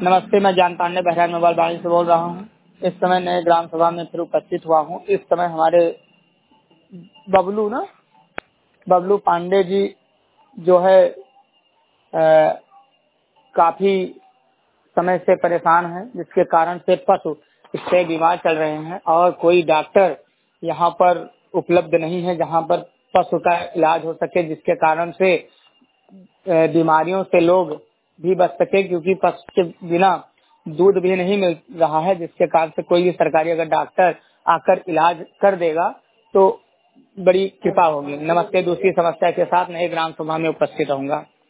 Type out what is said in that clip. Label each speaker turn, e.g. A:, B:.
A: नमस्ते, मैं ज्ञान पांडे बहराइच मोबाइल बाड़ी से बोल रहा हूँ। इस समय नए ग्राम सभा में फिर उपस्थित हुआ हूँ। इस समय हमारे बबलू पांडे जी जो है काफी समय से परेशान हैं, जिसके कारण से पशु इससे बीमार चल रहे हैं और कोई डॉक्टर यहाँ पर उपलब्ध नहीं है जहाँ पर पशु का इलाज हो सके, जिसके कारण से बीमारियों से लोग भी बच सके, क्योंकि पशु के बिना दूध भी नहीं मिल रहा है, जिसके कारण से कोई भी सरकारी अगर डॉक्टर आकर इलाज कर देगा तो बड़ी कृपा होगी। नमस्ते, दूसरी समस्या के साथ नए ग्राम सभा में उपस्थित रहूंगा।